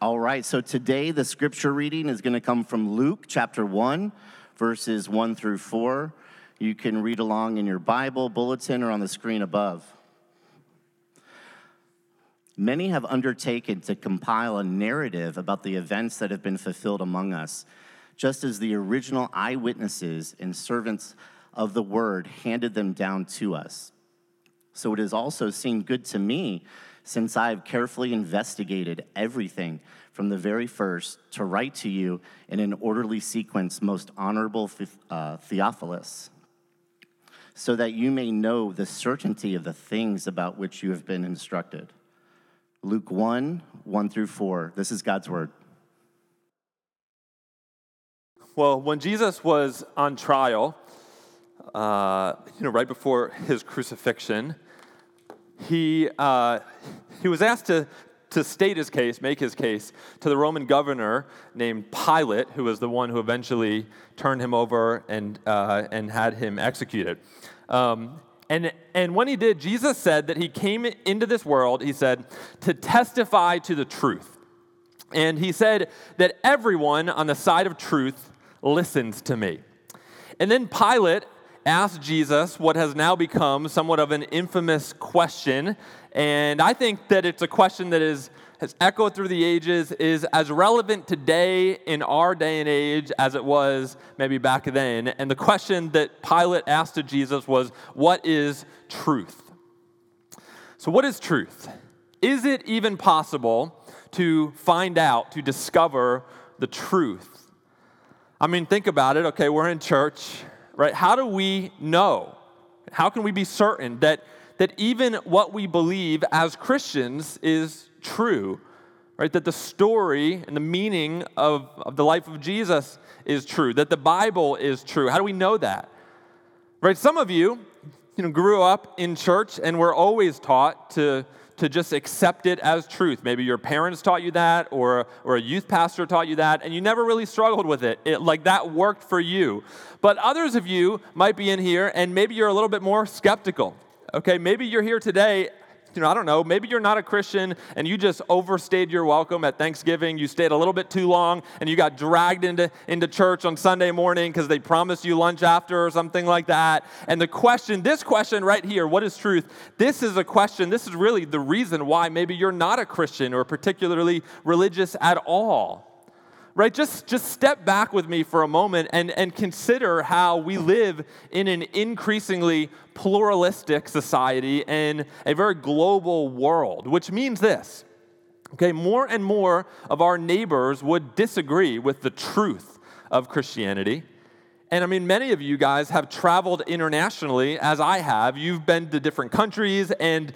All right, so today the scripture reading is going to come from Luke chapter 1, verses 1 through 4. You can read along in your Bible, bulletin, or on the screen above. Many have undertaken to compile a narrative about the events that have been fulfilled among us, just as the original eyewitnesses and servants of the word handed them down to us. So it has also seemed good to me, since I have carefully investigated everything from the very first, to write to you in an orderly sequence, most honorable Theophilus, so that you may know the certainty of the things about which you have been instructed. Luke 1, 1 through 4. This is God's word. Well, when Jesus was on trial, right before his crucifixion, he was asked to state his case, make his case, to the Roman governor named Pilate, who was the one who eventually turned him over and had him executed. And when he did, Jesus said that he came into this world, he said, to testify to the truth. And he said that everyone on the side of truth listens to me. And then Pilate asked Jesus what has now become somewhat of an infamous question, and I think that it's a question that has echoed through the ages, is as relevant today in our day and age as it was maybe back then. And the question that Pilate asked to Jesus was, what is truth? So what is truth? Is it even possible to find out, to discover the truth? I mean, think about it. Okay, we're in church, right? How do we know? How can we be certain that even what we believe as Christians is true, right? That the story and the meaning of the life of Jesus is true, that the Bible is true. How do we know that? Right? Some of you grew up in church and were always taught to just accept it as truth. Maybe your parents taught you that, or a youth pastor taught you that, and you never really struggled with it. Like that worked for you. But others of you might be in here, and maybe you're a little bit more skeptical. Okay, maybe you're here today, I don't know, maybe you're not a Christian and you just overstayed your welcome at Thanksgiving. You stayed a little bit too long and you got dragged into church on Sunday morning because they promised you lunch after or something like that. And this question right here, what is truth? This is a question, this is really the reason why maybe you're not a Christian or particularly religious at all. Right, just step back with me for a moment and consider how we live in an increasingly pluralistic society and a very global world, which means this. Okay, more and more of our neighbors would disagree with the truth of Christianity. And I mean, many of you guys have traveled internationally, as I have. You've been to different countries, and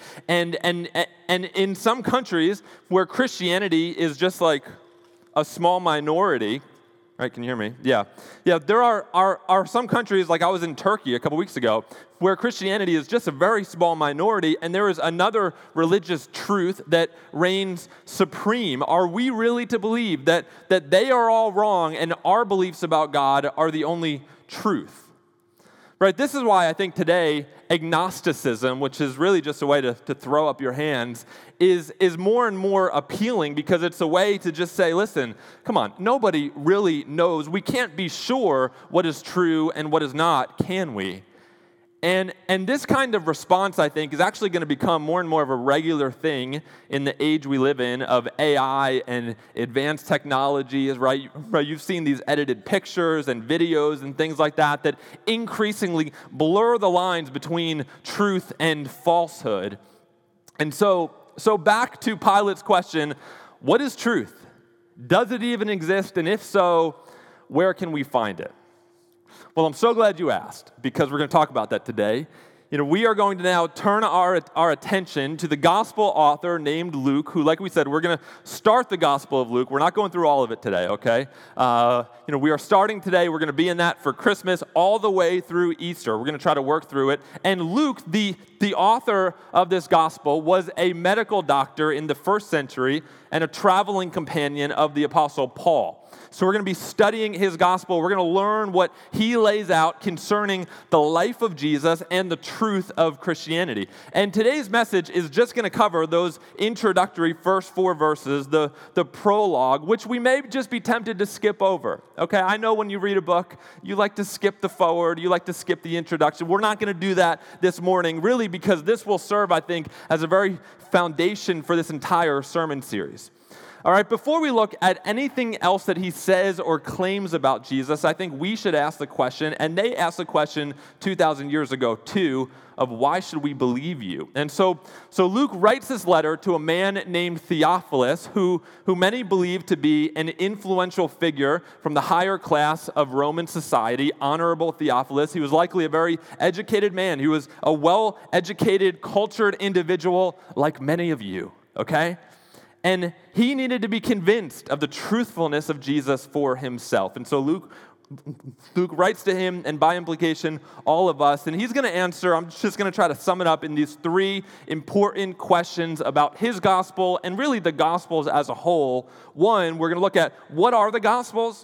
in some countries where Christianity is just like a small minority, right? Can you hear me? Yeah. There are some countries, like I was in Turkey a couple weeks ago, where Christianity is just a very small minority, and there is another religious truth that reigns supreme. Are we really to believe that they are all wrong and our beliefs about God are the only truth? Right, this is why I think today agnosticism, which is really just a way to throw up your hands, is more and more appealing, because it's a way to just say, listen, come on, nobody really knows. We can't be sure what is true and what is not, can we? And this kind of response, I think, is actually going to become more and more of a regular thing in the age we live in of AI and advanced technologies, right? You've seen these edited pictures and videos and things like that increasingly blur the lines between truth and falsehood. And so back to Pilate's question, what is truth? Does it even exist? And if so, where can we find it? Well, I'm so glad you asked, because we're going to talk about that today. We are going to now turn our attention to the gospel author named Luke, who, like we said, we're going to start the gospel of Luke. We're not going through all of it today, okay? We are starting today. We're going to be in that for Christmas all the way through Easter. We're going to try to work through it. And Luke, the author of this gospel, was a medical doctor in the first century and a traveling companion of the Apostle Paul. So we're going to be studying his gospel. We're going to learn what he lays out concerning the life of Jesus and the truth of Christianity. And today's message is just going to cover those introductory first 4 verses, the prologue, which we may just be tempted to skip over. Okay, I know when you read a book, you like to skip the forward, you like to skip the introduction. We're not going to do that this morning, really, because this will serve, I think, as a very foundation for this entire sermon series. All right, before we look at anything else that he says or claims about Jesus, I think we should ask the question, and they asked the question 2,000 years ago too, of why should we believe you? And so Luke writes this letter to a man named Theophilus, who many believe to be an influential figure from the higher class of Roman society, honorable Theophilus. He was likely a very educated man. He was a well-educated, cultured individual like many of you, okay? And he needed to be convinced of the truthfulness of Jesus for himself. And so Luke writes to him, and by implication, all of us. And he's going to answer, I'm just going to try to sum it up in these 3 important questions about his gospel and really the gospels as a whole. 1, we're going to look at what are the gospels?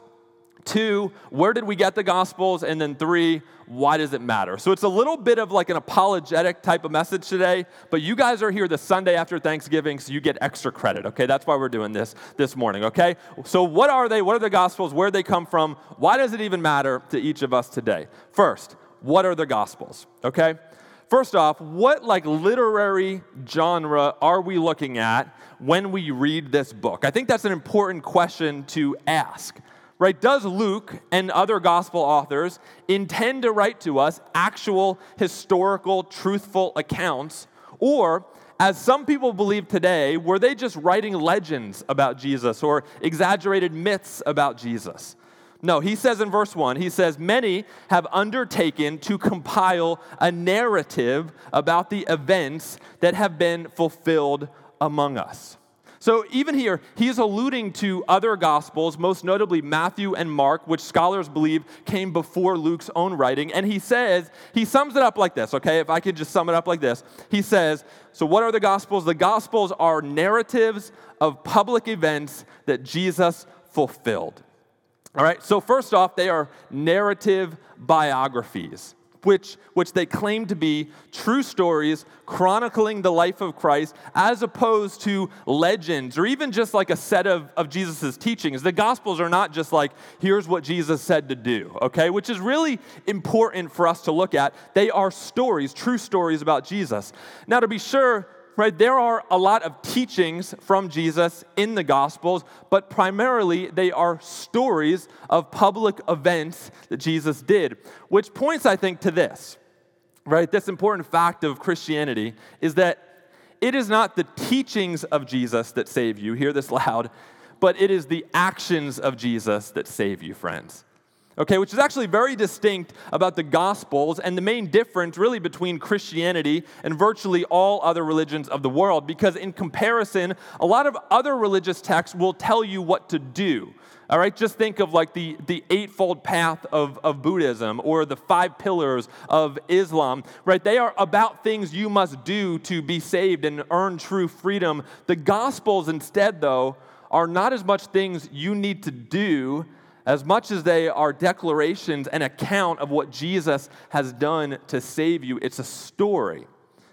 2, where did we get the Gospels? And then 3, why does it matter? So it's a little bit of like an apologetic type of message today, but you guys are here the Sunday after Thanksgiving, so you get extra credit, okay? That's why we're doing this morning, okay? So what are they? What are the Gospels? Where do they come from? Why does it even matter to each of us today? First, what are the Gospels, okay? First off, what like literary genre are we looking at when we read this book? I think that's an important question to ask. Right? Does Luke and other gospel authors intend to write to us actual historical, truthful accounts? Or, as some people believe today, were they just writing legends about Jesus or exaggerated myths about Jesus? No, he says in verse 1, he says, many have undertaken to compile a narrative about the events that have been fulfilled among us. So even here, he's alluding to other Gospels, most notably Matthew and Mark, which scholars believe came before Luke's own writing. And he sums it up like this, okay? If I could just sum it up like this. He says, so what are the Gospels? The Gospels are narratives of public events that Jesus fulfilled. All right, so first off, they are narrative biographies, which they claim to be true stories chronicling the life of Christ as opposed to legends or even just like a set of Jesus' teachings. The Gospels are not just like, here's what Jesus said to do, okay? Which is really important for us to look at. They are stories, true stories about Jesus. Now, to be sure, right, there are a lot of teachings from Jesus in the Gospels, but primarily they are stories of public events that Jesus did, which points, I think, to this, right? This important fact of Christianity is that it is not the teachings of Jesus that save you, hear this loud, but it is the actions of Jesus that save you, friends. Okay, which is actually very distinct about the Gospels and the main difference really between Christianity and virtually all other religions of the world, because in comparison, a lot of other religious texts will tell you what to do. All right, just think of like the eightfold path of Buddhism or the 5 pillars of Islam, right? They are about things you must do to be saved and earn true freedom. The Gospels instead, though, are not as much things you need to do as much as they are declarations and account of what Jesus has done to save you. It's a story.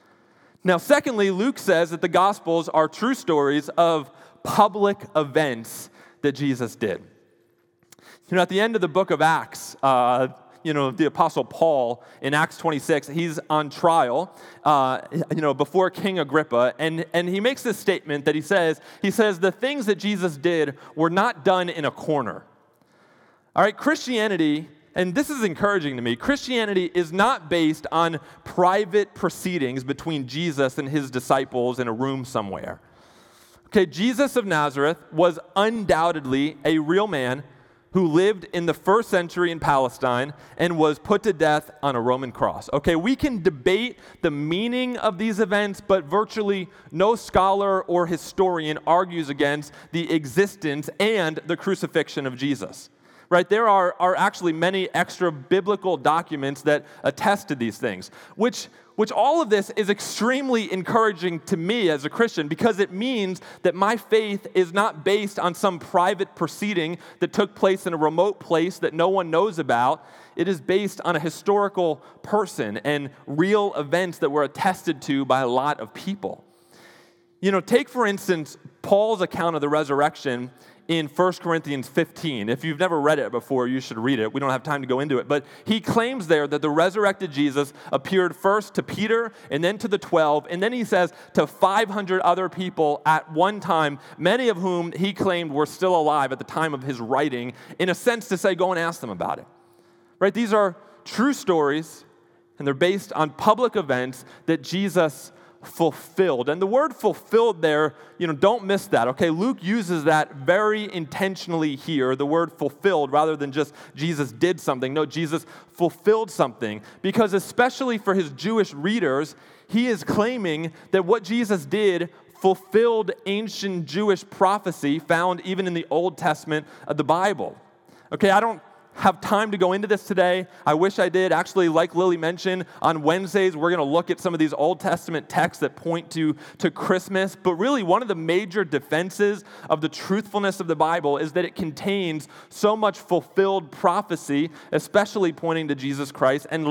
Now, secondly, Luke says that the Gospels are true stories of public events that Jesus did. You know, at the end of the book of Acts, the Apostle Paul, in Acts 26, he's on trial, before King Agrippa, and he makes this statement that he says, the things that Jesus did were not done in a corner. All right, Christianity, and this is encouraging to me, Christianity is not based on private proceedings between Jesus and his disciples in a room somewhere. Okay, Jesus of Nazareth was undoubtedly a real man who lived in the 1st century in Palestine and was put to death on a Roman cross. Okay, we can debate the meaning of these events, but virtually no scholar or historian argues against the existence and the crucifixion of Jesus. right? There are actually many extra biblical documents that attest to these things, which all of this is extremely encouraging to me as a Christian because it means that my faith is not based on some private proceeding that took place in a remote place that no one knows about. It is based on a historical person and real events that were attested to by a lot of people. Take for instance Paul's account of the resurrection in 1 Corinthians 15. If you've never read it before, you should read it. We don't have time to go into it. But he claims there that the resurrected Jesus appeared first to Peter and then to the 12, and then he says to 500 other people at one time, many of whom he claimed were still alive at the time of his writing, in a sense to say, go and ask them about it. Right? These are true stories, and they're based on public events that Jesus fulfilled. And the word fulfilled there, don't miss that, okay? Luke uses that very intentionally here, the word fulfilled, rather than just Jesus did something. No, Jesus fulfilled something, because especially for his Jewish readers, he is claiming that what Jesus did fulfilled ancient Jewish prophecy found even in the Old Testament of the Bible. Okay, I don't have time to go into this today. I wish I did. Actually, like Lily mentioned, on Wednesdays, we're going to look at some of these Old Testament texts that point to Christmas. But really, one of the major defenses of the truthfulness of the Bible is that it contains so much fulfilled prophecy, especially pointing to Jesus Christ. And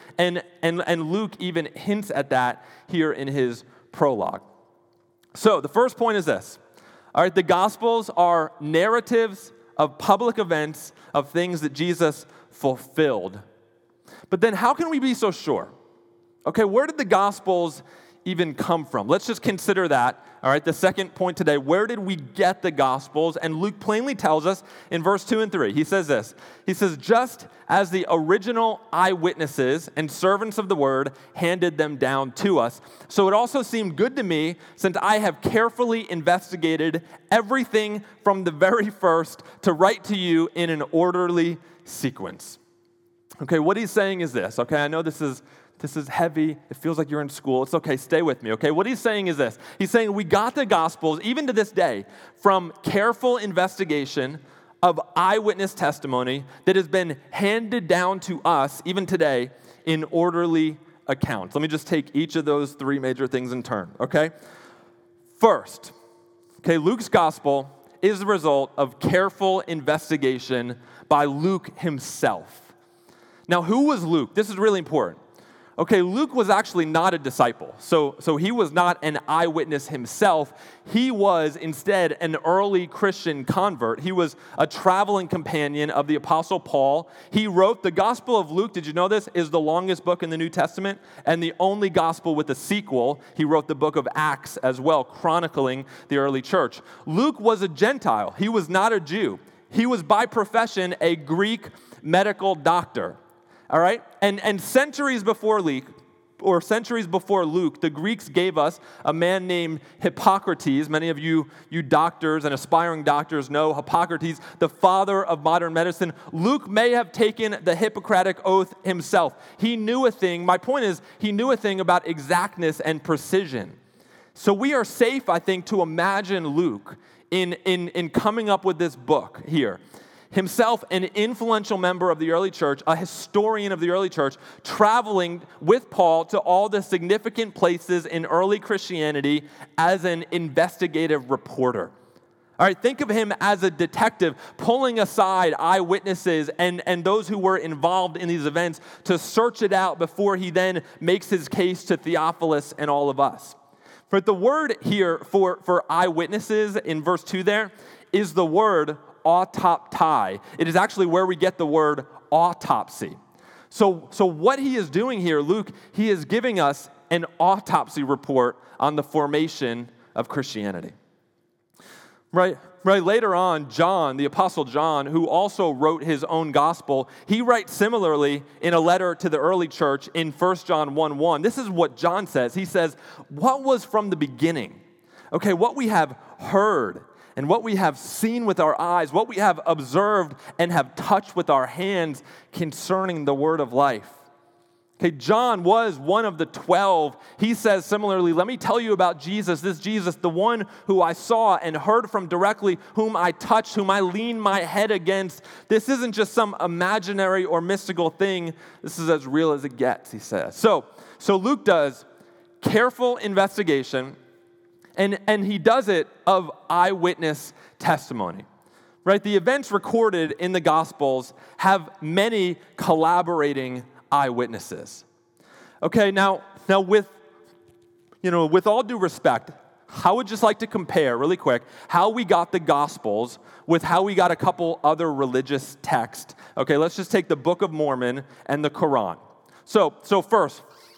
Luke even hints at that here in his prologue. So the first point is this. All right, the Gospels are narratives of public events, of things that Jesus fulfilled. But then how can we be so sure? Okay, where did the Gospels even come from? Let's just consider that. All right, the second point today, where did we get the Gospels? And Luke plainly tells us in verse 2 and 3. He says this. He says, just as the original eyewitnesses and servants of the word handed them down to us, so it also seemed good to me, since I have carefully investigated everything from the very first, to write to you in an orderly sequence. Okay, what he's saying is this. Okay, I know this is heavy. It feels like you're in school. It's okay. Stay with me, okay? What he's saying is this. He's saying we got the Gospels, even to this day, from careful investigation of eyewitness testimony that has been handed down to us, even today, in orderly accounts. Let me just take each of those three major things in turn, okay? First, okay, Luke's Gospel is the result of careful investigation by Luke himself. Now, who was Luke? This is really important. Okay, Luke was actually not a disciple, so he was not an eyewitness himself. He was instead an early Christian convert. He was a traveling companion of the Apostle Paul. He wrote the Gospel of Luke, did you know this, is the longest book in the New Testament and the only gospel with a sequel. He wrote the book of Acts as well, chronicling the early church. Luke was a Gentile. He was not a Jew. He was by profession a Greek medical doctor. All right? And centuries before Luke, the Greeks gave us a man named Hippocrates. Many of you doctors and aspiring doctors know Hippocrates, the father of modern medicine. Luke may have taken the Hippocratic oath himself. He knew a thing. My point is, he knew a thing about exactness and precision. So we are safe, I think, to imagine Luke in coming up with this book here. Himself an influential member of the early church, a historian of the early church, traveling with Paul to all the significant places in early Christianity as an investigative reporter. All right, think of him as a detective pulling aside eyewitnesses and those who were involved in these events to search it out before he then makes his case to Theophilus and all of us. But the word here for eyewitnesses in verse 2 there is the word autoptai. It is actually where we get the word autopsy. So what he is doing here, Luke, he is giving us an autopsy report on the formation of Christianity. Right. Later on, John, the Apostle John, who also wrote his own gospel, he writes similarly in a letter to the early church in 1 John 1:1. This is what John says. He says, what was from the beginning? Okay, what we have heard and what we have seen with our eyes, what we have observed and have touched with our hands concerning the word of life. Okay, John was one of the 12. He says similarly, let me tell you about Jesus, this Jesus, the one who I saw and heard from directly, whom I touched, whom I leaned my head against. This isn't just some imaginary or mystical thing. This is as real as it gets, he says. So Luke does careful investigation, and he does it of eyewitness testimony. Right? The events recorded in the Gospels have many collaborating eyewitnesses. Okay, now with all due respect, I would just like to compare really quick how we got the Gospels with how we got a couple other religious texts. Okay, let's just take the Book of Mormon and the Quran. So first,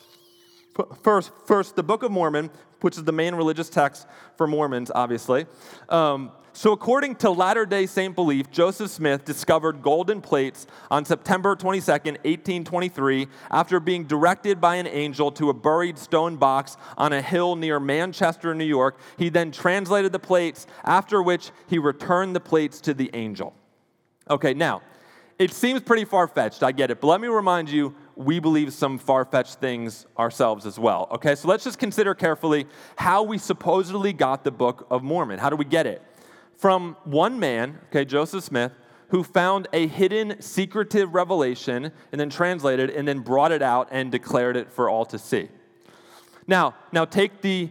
the Book of Mormon, which is the main religious text for Mormons, obviously. So according to Latter-day Saint belief, Joseph Smith discovered golden plates on September 22nd, 1823, after being directed by an angel to a buried stone box on a hill near Manchester, New York. He then translated the plates, after which he returned the plates to the angel. Okay, now, it seems pretty far-fetched, I get it, but let me remind you, we believe some far-fetched things ourselves as well. Okay, so let's just consider carefully how we supposedly got the Book of Mormon. How do we get it? From one man, okay, Joseph Smith, who found a hidden, secretive revelation and then translated and then brought it out and declared it for all to see. Now take the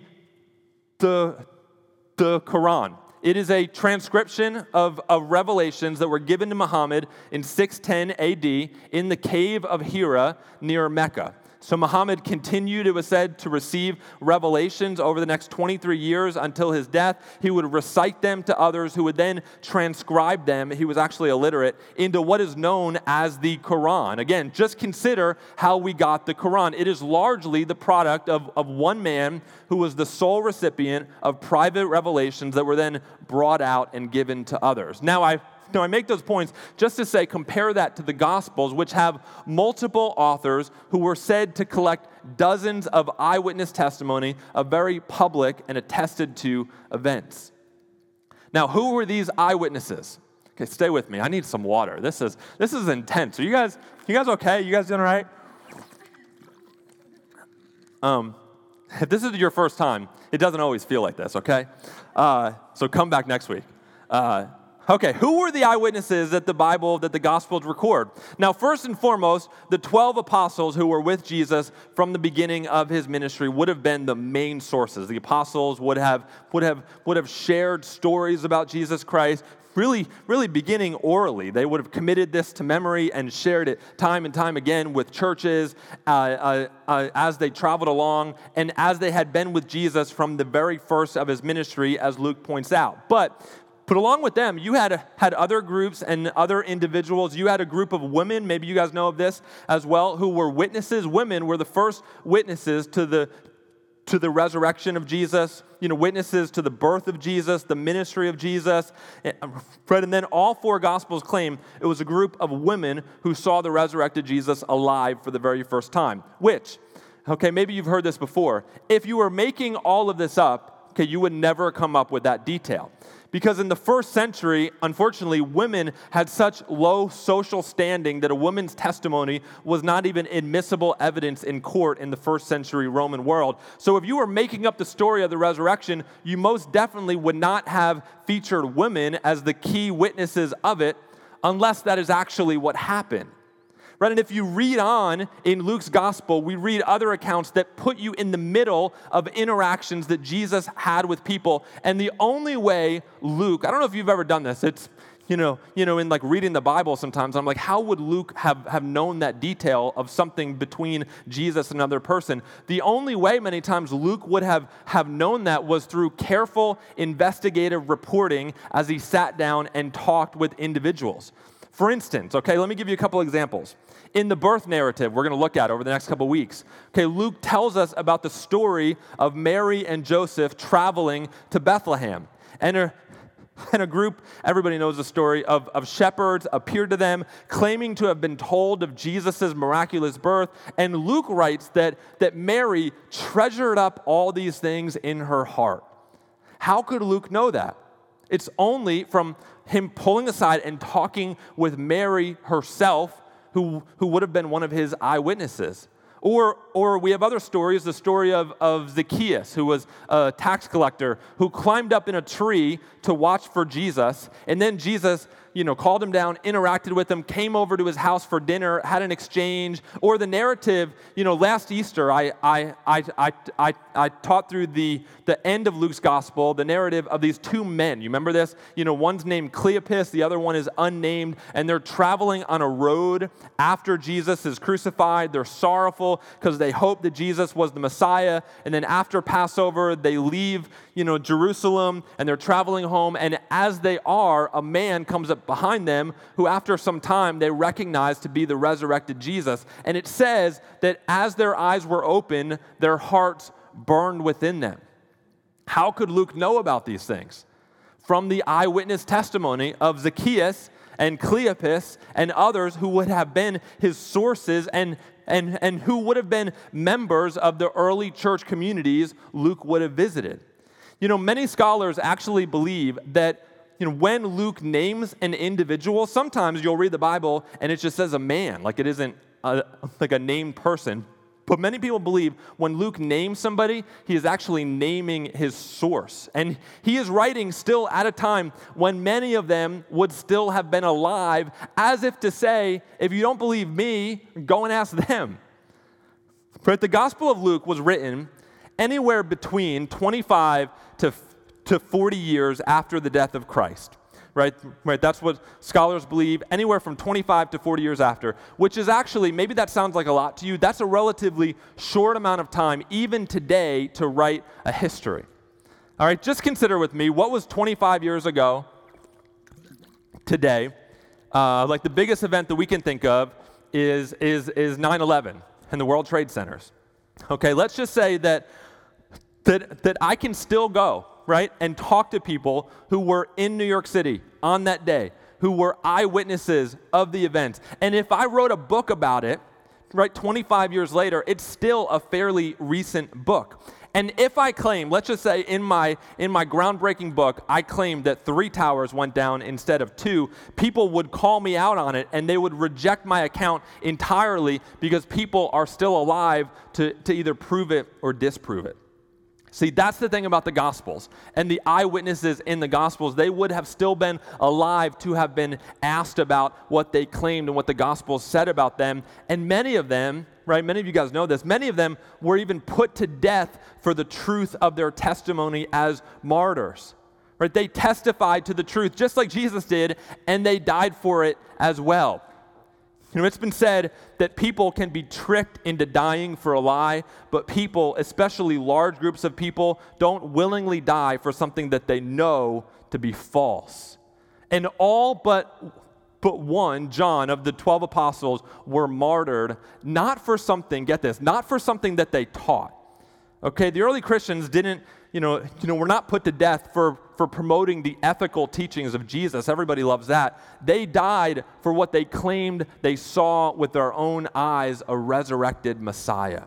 Quran. It is a transcription of revelations that were given to Muhammad in 610 AD in the cave of Hira near Mecca. So Muhammad continued, it was said, to receive revelations over the next 23 years until his death. He would recite them to others who would then transcribe them, he was actually illiterate, into what is known as the Quran. Again, just consider how we got the Quran. It is largely the product of one man who was the sole recipient of private revelations that were then brought out and given to others. Now, I make those points just to say, compare that to the Gospels, which have multiple authors who were said to collect dozens of eyewitness testimony of very public and attested to events. Now, who were these eyewitnesses? Okay, stay with me. I need some water. This is intense. Are you guys okay? You guys doing all right? If this is your first time, it doesn't always feel like this, okay? So come back next week. Okay, who were the eyewitnesses that the Gospels record? Now, first and foremost, the 12 apostles who were with Jesus from the beginning of his ministry would have been the main sources. The apostles would have shared stories about Jesus Christ, really beginning orally. They would have committed this to memory and shared it time and time again with churches as they traveled along and as they had been with Jesus from the very first of his ministry, as Luke points out. But along with them, you had other groups and other individuals. You had a group of women, maybe you guys know of this as well, who were witnesses. Women were the first witnesses to the resurrection of Jesus, witnesses to the birth of Jesus, the ministry of Jesus. And then all four Gospels claim it was a group of women who saw the resurrected Jesus alive for the very first time, which, okay, maybe you've heard this before. If you were making all of this up, okay, you would never come up with that detail. Because in the first century, unfortunately, women had such low social standing that a woman's testimony was not even admissible evidence in court in the first century Roman world. So if you were making up the story of the resurrection, you most definitely would not have featured women as the key witnesses of it, unless that is actually what happened. Right? And if you read on in Luke's gospel, we read other accounts that put you in the middle of interactions that Jesus had with people. And the only way Luke, I don't know if you've ever done this, it's, in like reading the Bible sometimes, I'm like, how would Luke have known that detail of something between Jesus and another person? The only way many times Luke would have known that was through careful investigative reporting as he sat down and talked with individuals. For instance, okay, let me give you a couple examples. In the birth narrative we're going to look at over the next couple weeks, okay, Luke tells us about the story of Mary and Joseph traveling to Bethlehem. And a group, everybody knows the story, of shepherds appeared to them, claiming to have been told of Jesus' miraculous birth. And Luke writes that Mary treasured up all these things in her heart. How could Luke know that? It's only from him pulling aside and talking with Mary herself, who would have been one of his eyewitnesses. Or we have other stories, the story of Zacchaeus, who was a tax collector, who climbed up in a tree to watch for Jesus, and then Jesus called him down, interacted with him, came over to his house for dinner, had an exchange. Or the narrative, last Easter, I taught through the end of Luke's gospel, the narrative of these two men. You remember this? One's named Cleopas, the other one is unnamed, and they're traveling on a road after Jesus is crucified. They're sorrowful because they hope that Jesus was the Messiah. And then after Passover, they leave, Jerusalem, and they're traveling home. And as they are, a man comes up behind them who after some time they recognize to be the resurrected Jesus. And it says that as their eyes were open, their hearts burned within them. How could Luke know about these things? From the eyewitness testimony of Zacchaeus and Cleopas and others who would have been his sources and who would have been members of the early church communities Luke would have visited. Many scholars actually believe that when Luke names an individual, sometimes you'll read the Bible and it just says a man, like it isn't like a named person. But many people believe when Luke names somebody, he is actually naming his source. And he is writing still at a time when many of them would still have been alive, as if to say, if you don't believe me, go and ask them. But the Gospel of Luke was written anywhere between 25 to 40 years after the death of Christ. Right? That's what scholars believe, anywhere from 25 to 40 years after, which is actually, maybe that sounds like a lot to you, that's a relatively short amount of time, even today, to write a history. All right, just consider with me, what was 25 years ago today? Like the biggest event that we can think of is 9/11 and the World Trade Centers. Okay, let's just say that I can still go, right, and talk to people who were in New York City on that day, who were eyewitnesses of the event. And if I wrote a book about it, right, 25 years later, it's still a fairly recent book. And if I claim, let's just say in my groundbreaking book, I claimed that 3 towers went down instead of 2, people would call me out on it and they would reject my account entirely because people are still alive to either prove it or disprove it. See, that's the thing about the Gospels. And the eyewitnesses in the Gospels, they would have still been alive to have been asked about what they claimed and what the Gospels said about them. And many of them, right, many of you guys know this, many of them were even put to death for the truth of their testimony as martyrs. Right? They testified to the truth just like Jesus did, and they died for it as well. It's been said that people can be tricked into dying for a lie, but people, especially large groups of people, don't willingly die for something that they know to be false. And all but one, John, of the 12 apostles, were martyred, not for something, get this, not for something that they taught. Okay, the early Christians didn't, were not put to death for promoting the ethical teachings of Jesus. Everybody loves that. They died for what they claimed they saw with their own eyes, a resurrected Messiah.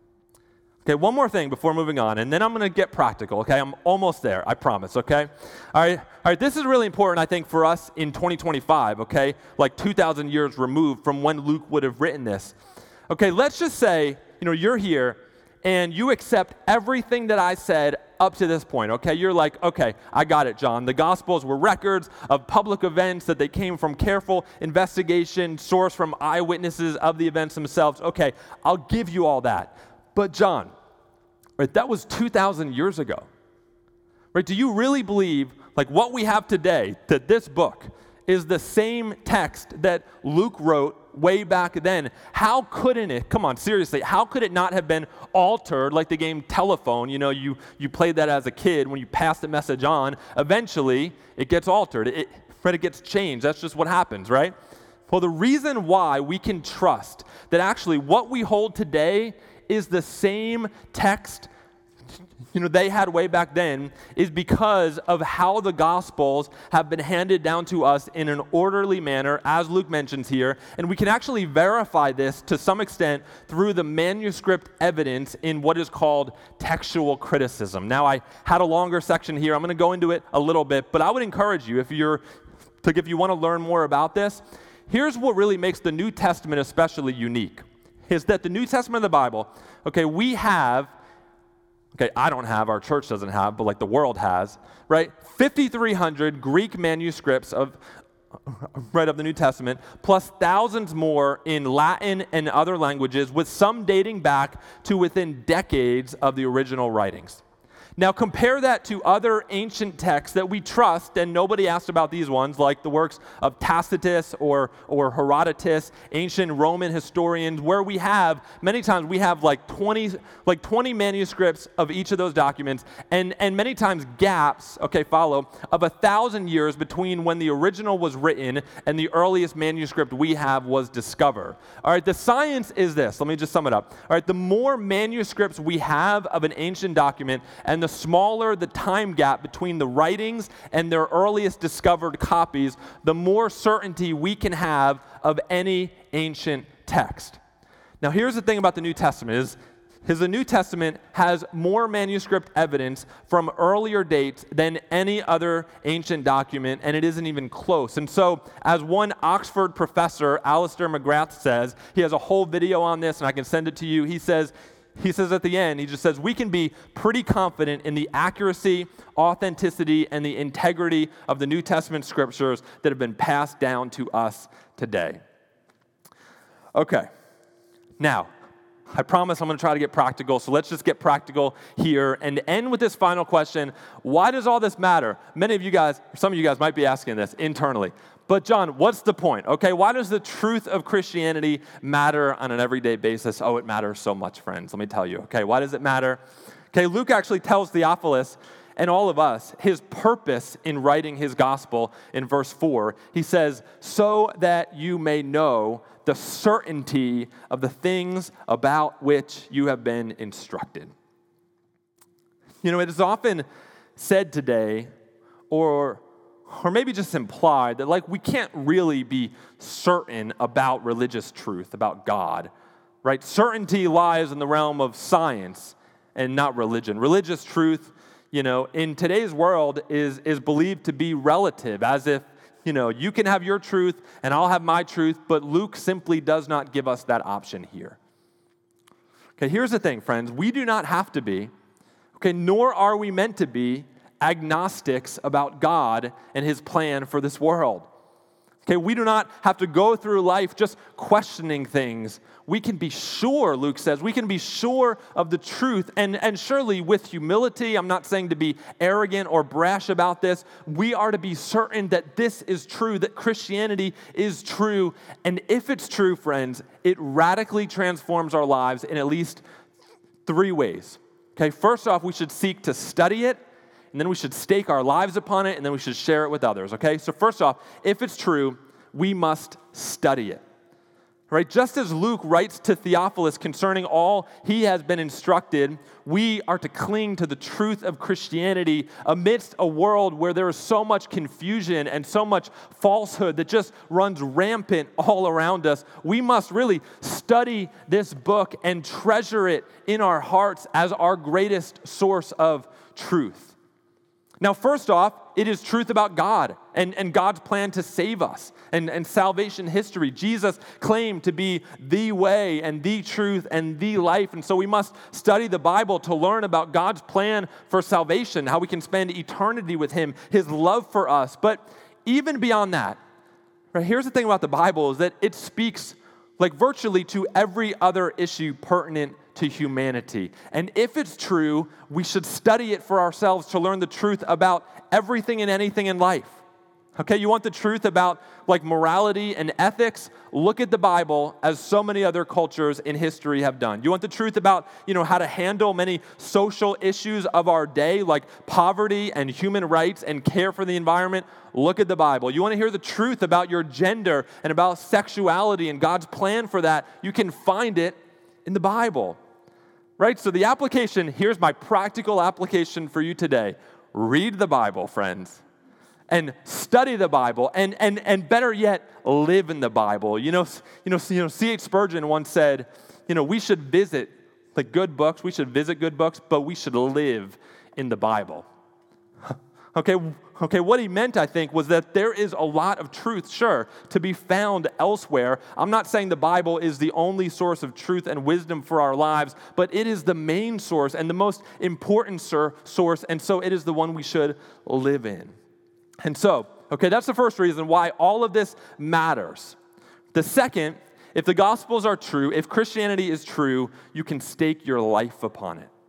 Okay, one more thing before moving on, and then I'm going to get practical, okay? I'm almost there, I promise, okay? All right, this is really important, I think, for us in 2025, okay? Like 2,000 years removed from when Luke would have written this. Okay, let's just say, you're here, and you accept everything that I said up to this point, okay? You're like, okay, I got it, John. The Gospels were records of public events, that they came from careful investigation, sourced from eyewitnesses of the events themselves. Okay, I'll give you all that. But John, right, that was 2,000 years ago. Right? Do you really believe, like what we have today, that this book is the same text that Luke wrote way back then? How couldn't it, come on, seriously, how could it not have been altered like the game Telephone? You played that as a kid when you passed the message on. Eventually, it gets altered. It gets changed. That's just what happens, right? Well, the reason why we can trust that actually what we hold today is the same text they had way back then is because of how the Gospels have been handed down to us in an orderly manner, as Luke mentions here. And we can actually verify this to some extent through the manuscript evidence in what is called textual criticism. Now, I had a longer section here. I'm going to go into it a little bit, but I would encourage you, if you want to learn more about this, here's what really makes the New Testament especially unique. is that the New Testament of the Bible, okay, we have, okay, I don't have, our church doesn't have, but like the world has, right? 5,300 Greek manuscripts of the New Testament, plus thousands more in Latin and other languages, with some dating back to within decades of the original writings. Now compare that to other ancient texts that we trust, and nobody asked about these ones, like the works of Tacitus or Herodotus, ancient Roman historians, where we have, many times we have like 20 manuscripts of each of those documents, and many times gaps, okay, follow, of 1,000 years between when the original was written and the earliest manuscript we have was discovered. All right, the science is this. Let me just sum it up. All right, the more manuscripts we have of an ancient document, and the smaller the time gap between the writings and their earliest discovered copies, the more certainty we can have of any ancient text. Now, here's the thing about the New Testament is the New Testament has more manuscript evidence from earlier dates than any other ancient document, and it isn't even close. And so, as one Oxford professor, Alistair McGrath, says, he has a whole video on this, and I can send it to you. He says at the end, he just says, we can be pretty confident in the accuracy, authenticity, and the integrity of the New Testament scriptures that have been passed down to us today. Okay, now, I promise I'm going to try to get practical, so let's just get practical here and end with this final question. Why does all this matter? Some of you guys might be asking this internally. But John, what's the point? Okay, why does the truth of Christianity matter on an everyday basis? Oh, it matters so much, friends. Let me tell you. Okay, why does it matter? Okay, Luke actually tells Theophilus and all of us his purpose in writing his gospel in verse 4. He says, so that you may know the certainty of the things about which you have been instructed. You know, it is often said today, or maybe just implied, that like we can't really be certain about religious truth, about God, right? Certainty lies in the realm of science and not religion. Religious truth, you know, in today's world is believed to be relative, as if, you know, you can have your truth and I'll have my truth, but Luke simply does not give us that option here. Okay, here's the thing, friends. We do not have to be, okay, nor are we meant to be agnostics about God and his plan for this world. Okay, we do not have to go through life just questioning things. We can be sure, Luke says, we can be sure of the truth, and surely with humility. I'm not saying to be arrogant or brash about this. We are to be certain that this is true, that Christianity is true, and if it's true, friends, it radically transforms our lives in at least 3 ways. Okay, first off, we should seek to study it, and then we should stake our lives upon it, and then we should share it with others, okay? So first off, if it's true, we must study it, right? Just as Luke writes to Theophilus concerning all he has been instructed, we are to cling to the truth of Christianity amidst a world where there is so much confusion and so much falsehood that just runs rampant all around us. We must really study this book and treasure it in our hearts as our greatest source of truth. Now, first off, it is truth about God and God's plan to save us and salvation history. Jesus claimed to be the way and the truth and the life, and so we must study the Bible to learn about God's plan for salvation, how we can spend eternity with him, his love for us. But even beyond that, right, here's the thing about the Bible is that it speaks like virtually to every other issue pertinent to humanity. And if it's true, we should study it for ourselves to learn the truth about everything and anything in life. Okay, you want the truth about like morality and ethics? Look at the Bible, as so many other cultures in history have done. You want the truth about, you know, how to handle many social issues of our day, like poverty and human rights and care for the environment? Look at the Bible. You want to hear the truth about your gender and about sexuality and God's plan for that? You can find it in the Bible. Right? So the application, here's my practical application for you today. Read the Bible, friends. And study the Bible, and better yet, live in the Bible. You know, C.H. Spurgeon once said, you know, we should visit good books, but we should live in the Bible. Okay, what he meant, I think, was that there is a lot of truth, sure, to be found elsewhere. I'm not saying the Bible is the only source of truth and wisdom for our lives, but it is the main source and the most important source, and so it is the one we should live in. And so, okay, that's the first reason why all of this matters. The second, if the Gospels are true, if Christianity is true, you can stake your life upon it.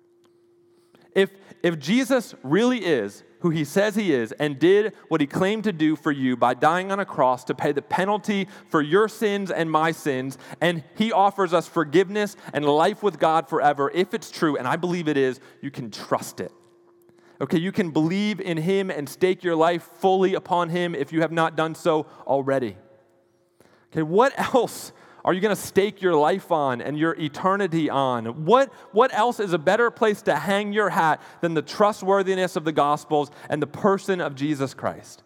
If Jesus really is who he says he is and did what he claimed to do for you by dying on a cross to pay the penalty for your sins and my sins, and he offers us forgiveness and life with God forever, if it's true, and I believe it is, you can trust it. Okay, you can believe in him and stake your life fully upon him if you have not done so already. Okay, what else are you going to stake your life on and your eternity on? What else is a better place to hang your hat than the trustworthiness of the Gospels and the person of Jesus Christ?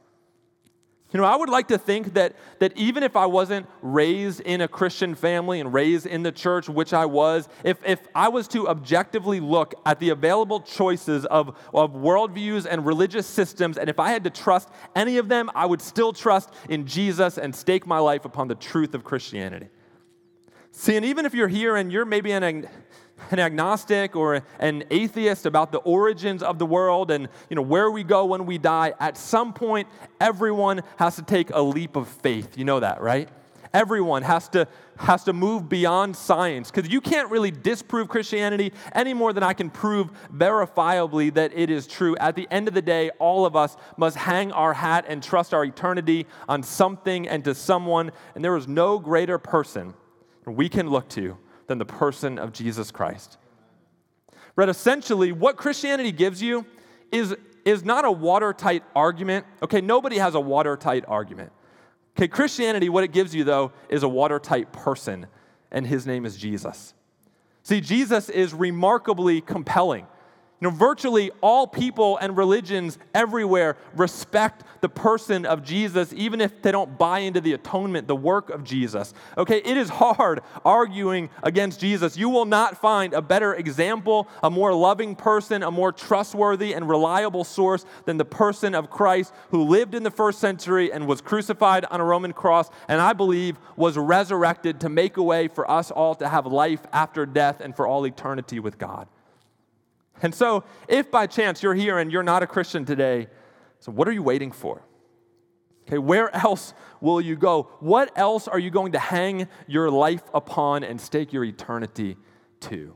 I would like to think that even if I wasn't raised in a Christian family and raised in the church, which I was, if I was to objectively look at the available choices of worldviews and religious systems, and if I had to trust any of them, I would still trust in Jesus and stake my life upon the truth of Christianity. See, and even if you're here and you're maybe an agnostic or an atheist about the origins of the world and where we go when we die, at some point, everyone has to take a leap of faith. You know that, right? Everyone has to move beyond science, because you can't really disprove Christianity any more than I can prove verifiably that it is true. At the end of the day, all of us must hang our hat and trust our eternity on something and to someone, and there is no greater person we can look to than the person of Jesus Christ. Right, essentially, what Christianity gives you is not a watertight argument. Okay, nobody has a watertight argument. Okay, Christianity, what it gives you, though, is a watertight person, and his name is Jesus. See, Jesus is remarkably compelling. Virtually all people and religions everywhere respect the person of Jesus, even if they don't buy into the atonement, the work of Jesus. Okay, it is hard arguing against Jesus. You will not find a better example, a more loving person, a more trustworthy and reliable source than the person of Christ, who lived in the first century and was crucified on a Roman cross, and I believe was resurrected to make a way for us all to have life after death and for all eternity with God. And so, if by chance you're here and you're not a Christian today, so what are you waiting for? Okay, where else will you go? What else are you going to hang your life upon and stake your eternity to?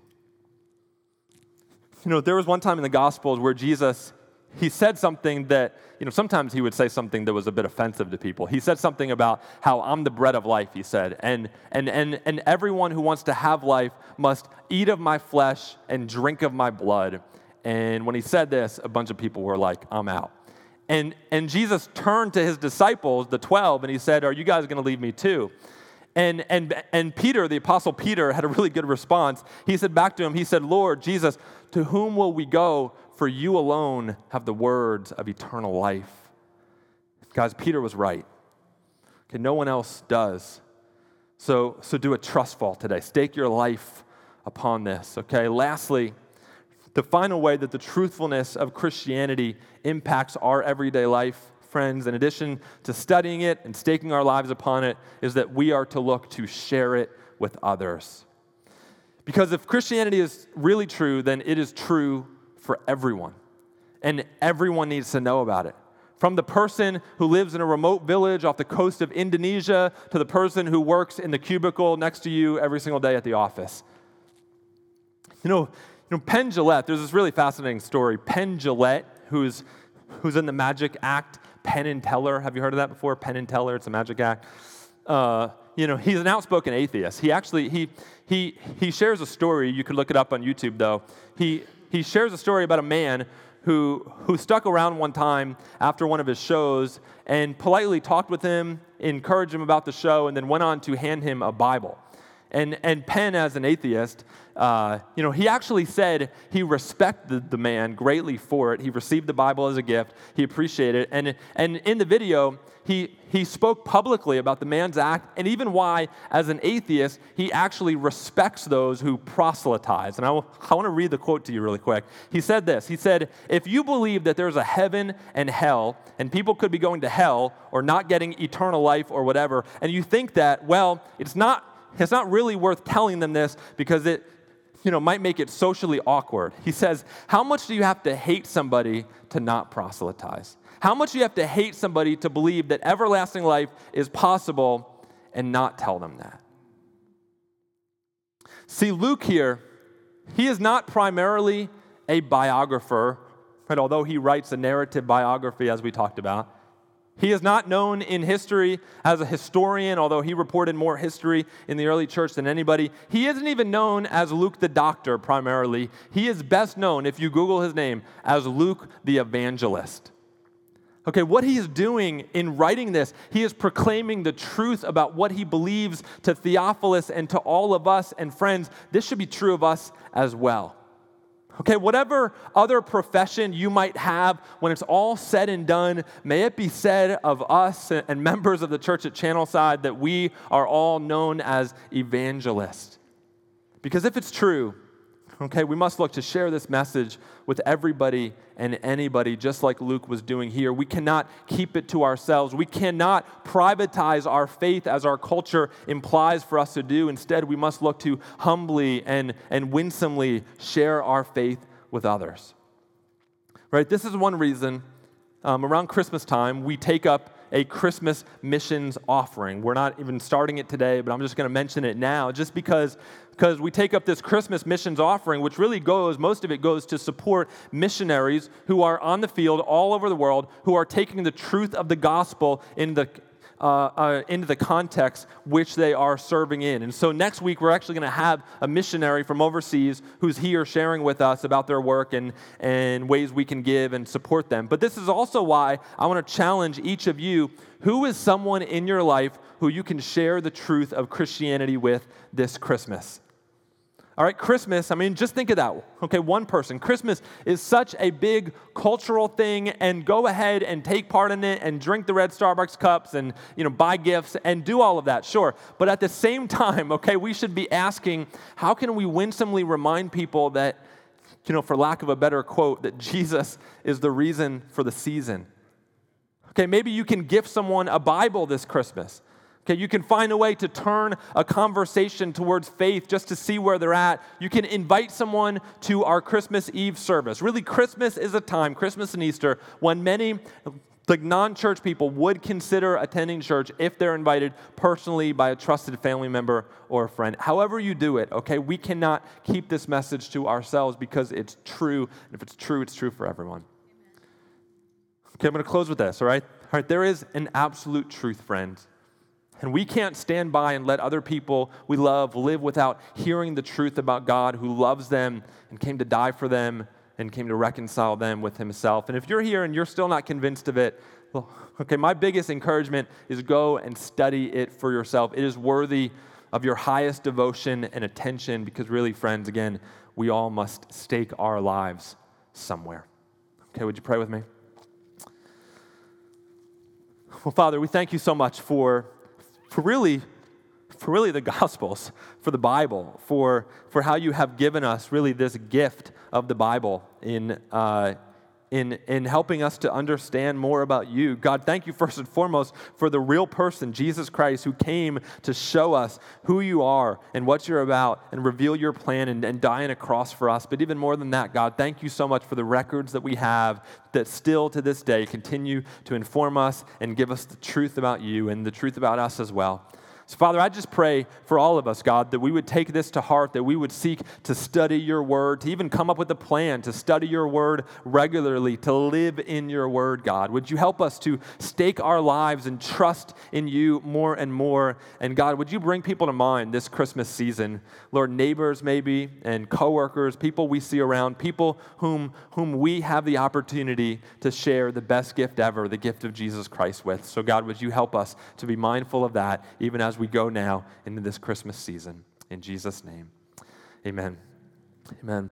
There was one time in the Gospels where Jesus, he said something that, sometimes he would say something that was a bit offensive to people. He said something about how I'm the bread of life, he said, and everyone who wants to have life must eat of my flesh and drink of my blood. And when he said this, a bunch of people were like, I'm out. And Jesus turned to his disciples, the 12, and he said, are you guys going to leave me too? And Peter, the Apostle Peter, had a really good response. He said back to him, he said, Lord Jesus, to whom will we go? For you alone have the words of eternal life. Guys, Peter was right. Okay, no one else does. So do a trust fall today. Stake your life upon this. Okay, lastly, the final way that the truthfulness of Christianity impacts our everyday life, friends, in addition to studying it and staking our lives upon it, is that we are to look to share it with others. Because if Christianity is really true, then it is true for everyone. And everyone needs to know about it. From the person who lives in a remote village off the coast of Indonesia to the person who works in the cubicle next to you every single day at the office. Penn Jillette, there's this really fascinating story. Penn Jillette, who's in the Magic Act, Penn and Teller. Have you heard of that before? Penn and Teller, it's a Magic Act. He's an outspoken atheist. He actually, he shares a story. You could look it up on YouTube, though. He shares a story about a man who stuck around one time after one of his shows and politely talked with him, encouraged him about the show, and then went on to hand him a Bible. And Penn, as an atheist, he actually said he respected the man greatly for it. He received the Bible as a gift. He appreciated it. And in the video, he spoke publicly about the man's act and even why, as an atheist, he actually respects those who proselytize. And I want to read the quote to you really quick. He said this. He said, "If you believe that there's a heaven and hell, and people could be going to hell or not getting eternal life or whatever, and you think that, well, it's not really worth telling them this because it might make it socially awkward." He says, "How much do you have to hate somebody to not proselytize? How much do you have to hate somebody to believe that everlasting life is possible and not tell them that?" See, Luke here, he is not primarily a biographer, right? Although he writes a narrative biography, as we talked about. He is not known in history as a historian, although he reported more history in the early church than anybody. He isn't even known as Luke the Doctor primarily. He is best known, if you Google his name, as Luke the Evangelist. Okay, what he is doing in writing this, he is proclaiming the truth about what he believes to Theophilus and to all of us. And friends, this should be true of us as well. Okay, whatever other profession you might have, when it's all said and done, may it be said of us and members of the church at Channelside that we are all known as evangelists. Because if it's true, okay, we must look to share this message with everybody and anybody, just like Luke was doing here. We cannot keep it to ourselves. We cannot privatize our faith as our culture implies for us to do. Instead, we must look to humbly and winsomely share our faith with others. Right? This is one reason around Christmas time we take up a Christmas missions offering. We're not even starting it today, but I'm just going to mention it now, just because we take up this Christmas missions offering, which really most of it goes to support missionaries who are on the field all over the world, who are taking the truth of the gospel into the context which they are serving in. And so next week, we're actually going to have a missionary from overseas who's here sharing with us about their work and ways we can give and support them. But this is also why I want to challenge each of you. Who is someone in your life who you can share the truth of Christianity with this Christmas? All right, Christmas, just think of that. Okay, one person. Christmas is such a big cultural thing, and go ahead and take part in it and drink the red Starbucks cups and, buy gifts and do all of that, sure. But at the same time, okay, we should be asking, how can we winsomely remind people that, for lack of a better quote, that Jesus is the reason for the season? Okay, maybe you can gift someone a Bible this Christmas. Okay, you can find a way to turn a conversation towards faith just to see where they're at. You can invite someone to our Christmas Eve service. Really, Christmas is a time, Christmas and Easter, when many non-church people would consider attending church if they're invited personally by a trusted family member or a friend. However you do it, okay, we cannot keep this message to ourselves because it's true. And if it's true for everyone. Okay, I'm going to close with this, all right? All right, there is an absolute truth, friends. And we can't stand by and let other people we love live without hearing the truth about God who loves them and came to die for them and came to reconcile them with himself. And if you're here and you're still not convinced of it, well, okay, my biggest encouragement is go and study it for yourself. It is worthy of your highest devotion and attention because really, friends, again, we all must stake our lives somewhere. Okay, would you pray with me? Well, Father, we thank you so much for really the Gospels, for the Bible, for how you have given us really this gift of the Bible in helping us to understand more about you. God, thank you first and foremost for the real person, Jesus Christ, who came to show us who you are and what you're about and reveal your plan and die on a cross for us. But even more than that, God, thank you so much for the records that we have that still to this day continue to inform us and give us the truth about you and the truth about us as well. So, Father, I just pray for all of us, God, that we would take this to heart, that we would seek to study your word, to even come up with a plan to study your word regularly, to live in your word, God. Would you help us to stake our lives and trust in you more and more? And God, would you bring people to mind this Christmas season? Lord, neighbors maybe, and coworkers, people we see around, people whom we have the opportunity to share the best gift ever, the gift of Jesus Christ with. So God, would you help us to be mindful of that, even as we go now into this Christmas season. In Jesus' name, amen. Amen.